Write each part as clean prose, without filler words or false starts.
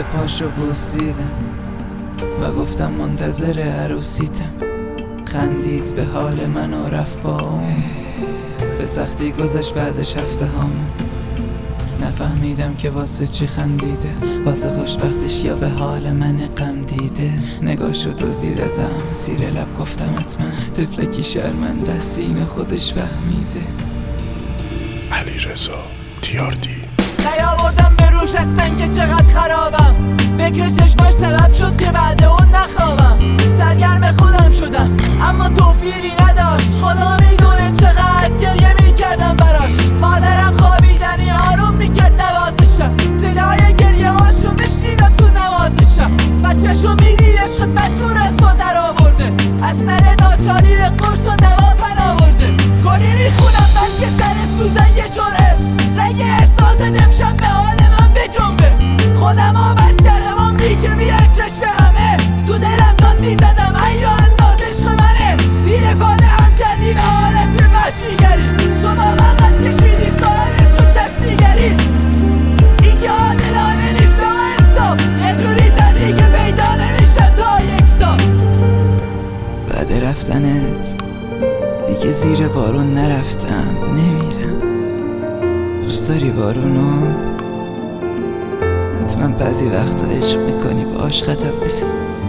پاشو بوسیدم و گفتم منتظر عروسیتم. خندید به حال من و رفت با اون. به سختی گذشت بعدش هفته هامون. نفهمیدم که واسه چی خندیده، واسه خوشبختش یا به حال من غم دیده. نگاهشو دزدید ازم، زیر لب گفتم حتما طفلکی شرمنده است، سینه خودش فهمیده. علیرضا تیاردی. نیاوردم به روش هستن که چقدر خرابم. فکر چشماش سبب شد که بعد اون نخوابم. سرگرم خودم شدم اما توفیری نداشت. خدا میدونه چقدر گریه میکردم براش. مادرم خوابیدنی آروم میکرد نوازشم. صدای گریه هاشو میشنیدم تو نوازشم. بچه‌شو میدید عشقت بدجور اسمو در آورده. از سر ناچاری به قرص و دوا پناه برده. گلی میخونم بلکه سر سوزن یه جرعه. رنگ احساس امشب به حال من بجنبه. خودم آبد کردم عمری که بیار چشم همه. تو دلم داد میزدم ایا انداز عشق منه. زیر پاله هم کردی به حالت وحشیگری. تو با من قد کشیدی صاحبت شد تشتیگری. این که عادلانه نیست تا انصاف. یه جوری زدی که پیدا نمیشم تا یک سال. بعد رفتنت دیگه زیر بارون نرفتم، نمیرم. دوست داری بارونو؟ حتما بعضی وقتا عشق میکنی با عاشقتم بزن.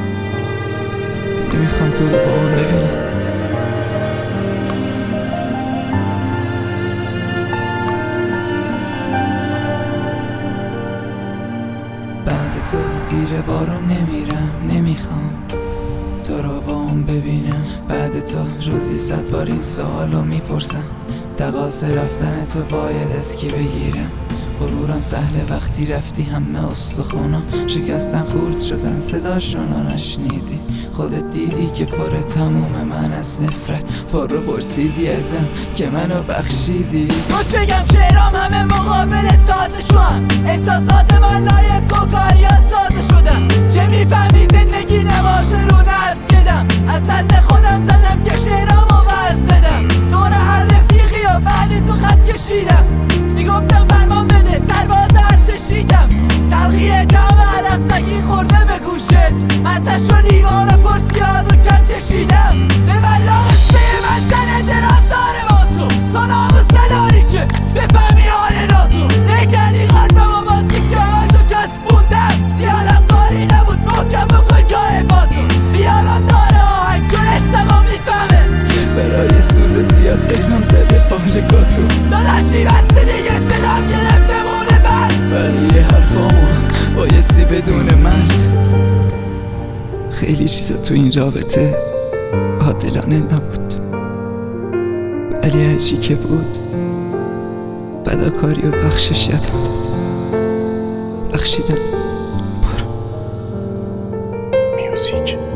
نمیخوام تو رو با اون ببینم. بعد تو زیر بارون نمیرم، نمیخوام تو رو با اون ببینم. بعد تو روزی 100 بار این سوالو میپرسم. تقاضا رفتن تو باید از کی بگیرم؟ غرورم سهله وقتی رفتی همه استخونا شکستن، خورد شدن صداشونو نشنیدی. خودت دیدی که پر تموم من از نفرت. پر رو برسیدی ازم که منو بخشیدی. روت بگم شعرام همه مقابل تازه شوام. احساسات من لایق و کاریات سازه شدم. چه میفهمی زندگی نباشه رو نزد بدم. از دست خودم زدم که شعرامو وزن بدم. دور هر رفیقی و بعد تو خط کشیدم. میگفتم فرمان بده سرباز ارتشیدم. تلخی جام عرستگی خورده به گوشت. مزه‌ش رو لیوان پرسیاد و کم کشیدم. به والله قصه من زن درازدار با تو ناموس نداری که بفهمی حال ناتو. نکردی قلبم و باز که هاشو چسبوندم. زیادم کاری نبود محکم بکن جای با تو. بیاران داره آهنگ چون استمام میفهمه. برای سوز زیاد قیمم زده پالگاتو. داداشی بسته دیگه صدام گرفته مونه بر. بقیه حرفامو بایستی بدون مرد. خیلی چیزا تو این رابطه عادلانه نبود، ولی هرچی که بود بداکاری و بخشش یادم داد. بخشیدم. برو. میوزیک